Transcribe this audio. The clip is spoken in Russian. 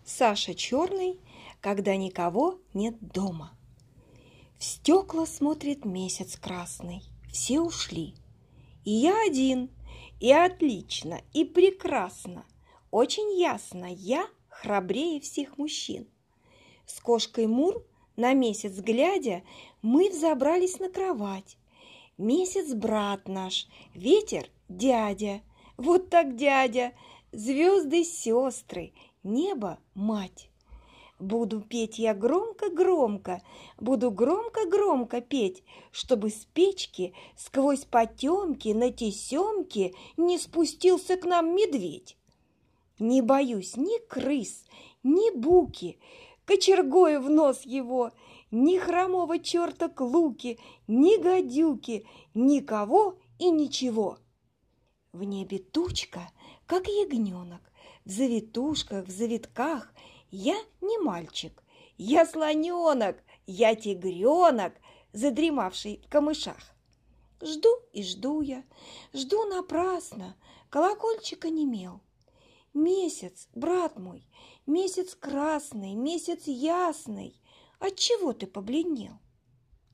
Саша черный, когда никого нет дома. В стекла смотрит месяц красный, все ушли. И я один, и отлично, и прекрасно. Очень ясно, я храбрее всех мужчин. С кошкой Мур, на месяц глядя, мы взобрались на кровать. Месяц брат наш, ветер дядя, вот так дядя, звезды сестры, небо мать. Буду петь я громко-громко, буду громко-громко петь, чтобы с печки сквозь потемки на тесемки не спустился к нам медведь. Не боюсь ни крыс, ни буки, кочергою в нос его, ни хромого черта Клуки, ни гадюки, никого и ничего. В небе тучка, как ягненок, в завитушках, в завитках. Я не мальчик, я слоненок, я тигренок, задремавший в камышах. Жду и жду я, жду напрасно, колокольчик онемел. Месяц, брат мой, месяц красный, месяц ясный, отчего ты побледнел?